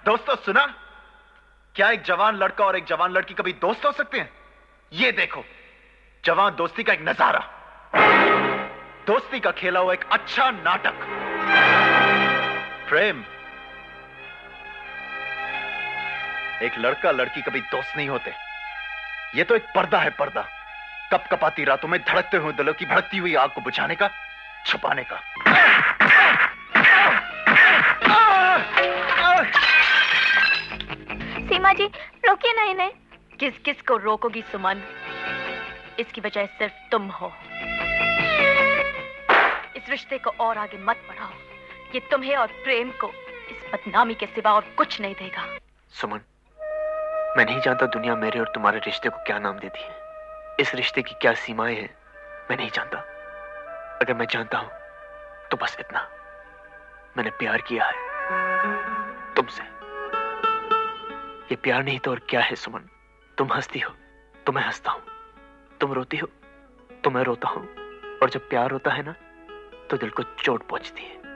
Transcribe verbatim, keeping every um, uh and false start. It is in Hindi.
दोस्तों सुना, क्या एक जवान लड़का और एक जवान लड़की कभी दोस्त हो सकते हैं? ये देखो, जवान दोस्ती का एक नजारा, दोस्ती का खेला हुआ एक अच्छा नाटक। प्रेम, एक लड़का लड़की कभी दोस्त नहीं होते। ये तो एक पर्दा है, पर्दा, कपकपाती रातों में धड़कते हुए दिलों की भड़कती हुई आग को बुझाने का, छुपाने का। सीमा जी रोकिए ना इन्हें। किस किस को रोकोगी सुमन? इसकी वजह सिर्फ तुम हो। इस रिश्ते को और आगे मत बढ़ाओ, ये तुम्हें और प्रेम को इस बदनामी के सिवा और कुछ नहीं देगा। सुमन, मैं नहीं जानता दुनिया मेरे और तुम्हारे रिश्ते को क्या नाम देती है, इस रिश्ते की क्या सीमाएं हैं, मैं नहीं जानता। अगर मैं जानता हूं तो बस इतना, मैंने प्यार किया है तुमसे। ये प्यार नहीं तो और क्या है सुमन? तुम हंसती हो तो मैं हंसता हूं, तुम रोती हो तो मैं रोता हूं, और जब प्यार होता है ना तो दिल को चोट पहुंचती है।